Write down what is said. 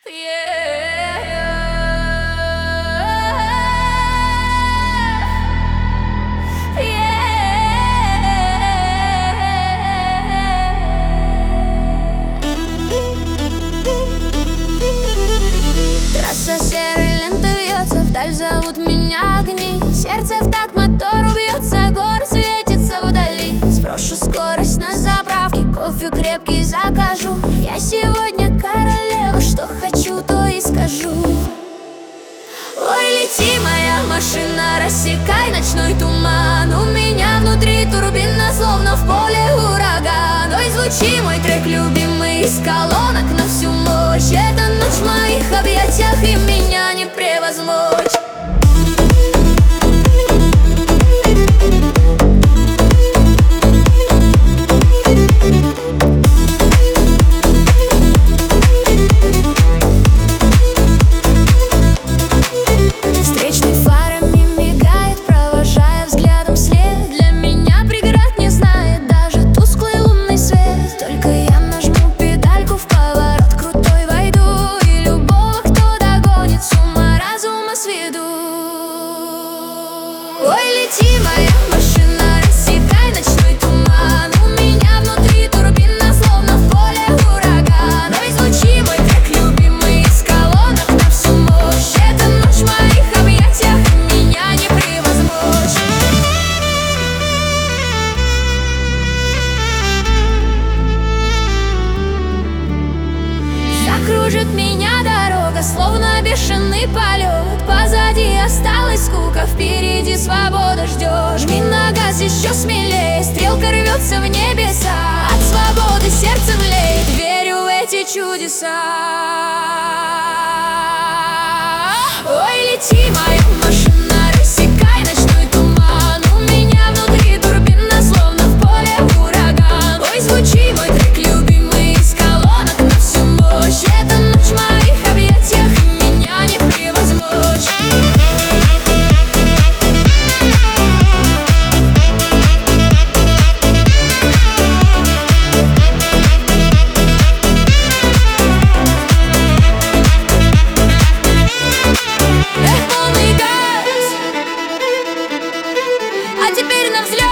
Трасса серой ленты вьется, вдаль зовут меня огни. Сердце в такт мотору бьется, город светится вдали. Сброшу скорость на заправке, кофе крепкий закажу. Я сегодня королева, что хочу, то и скажу. Ой, лети, моя машина, рассекай ночной туман. У меня внутри турбина, словно в поле ураган. Ой, звучи мой трек любимый из колонок на всю мощь. Эта ночь в моих объятиях, и меня не превозмочь. Ой, лети, моя машина, рассекай ночной туман. У меня внутри турбина, словно в поле ураган. Ой, звучи мой трек любимый из колонок на всю мощь. Эта ночь в моих объятиях, и меня не превозмочь. Закружит меня дорога, словно бешеный полет. Позади осталась скука, впереди свобода ждет. Жми на газ еще смелее, стрелка рвется в небеса. От свободы сердце млеет, верю в эти чудеса. Ой, лети, моя машина, рассекай ночной туман. У меня внутри турбина, словно в поле ураган. Ой, звучи мой трек любимый из колонок на всю мощь. Эта ночь в моих объятиях, и меня не превозмочь. Полный газ, а теперь на взлет.